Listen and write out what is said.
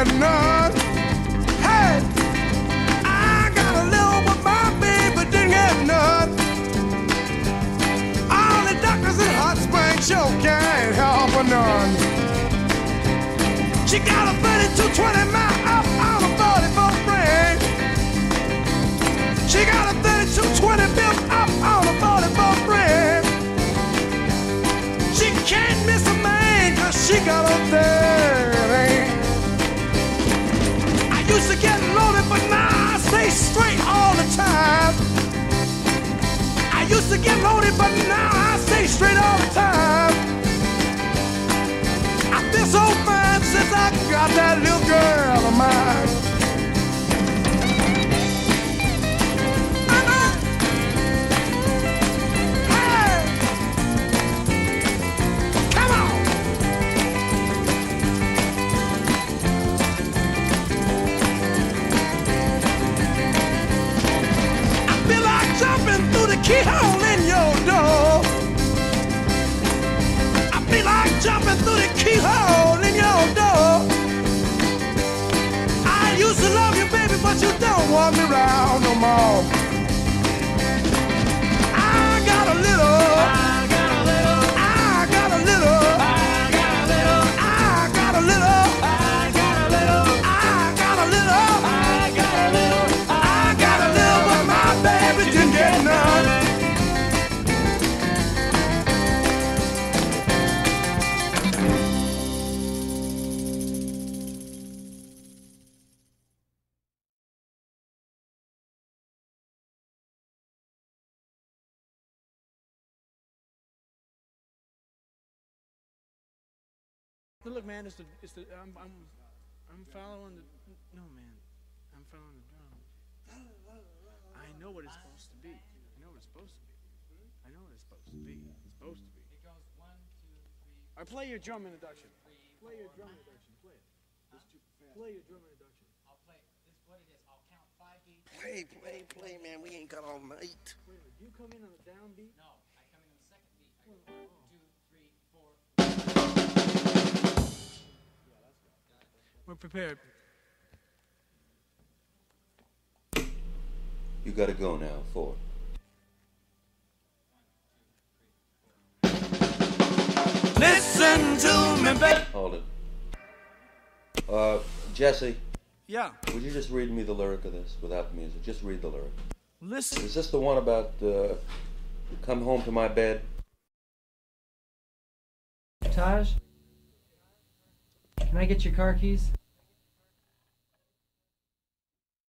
get none. Hey, I got a little, but my baby didn't get none. All the doctors in Hot Springs sure can't help her none. She got a 3220 mile up on a 44 frame. She got a 3220 built up on a 44 frame. She can't miss a man 'cause she got a thing. I used to get loaded, but now I stay straight all the time. I used to get loaded, but now I stay straight all the time. I feel so fine since I got that little girl of mine. Hey! Come on! I feel like jumping through the keyhole in your door. I feel like jumping through the keyhole in your door. I used to love you, baby, but you don't want me around no more. I got a little. I got a little. I got a little. I got a little. I got a little. I got a little. I got a little. I got a little. I got a little, but my baby didn't get none. Look, man, I'm following the, no, man, I'm following the drum. I know what it's supposed to be. I know what it's supposed to be. I know what it's supposed to be. It's supposed to be. It goes 1, 2, 3. All right, play your drum introduction. Play your drum introduction. Play it. Play your drum introduction. I'll play. This is what it is. I'll count 5 beats. Play, man. We ain't got all night. Wait a minute, do you come in on the downbeat? No, I come in on the second beat. I go 1, 2, 3, 4. We're prepared. You gotta go now, 4. Listen to me, baby. Hold it. Jesse, Yeah, would you just read me the lyric of this without the music? Just read the lyric. listen. Is this the one about come home to my bed? Taj, can I get your car keys?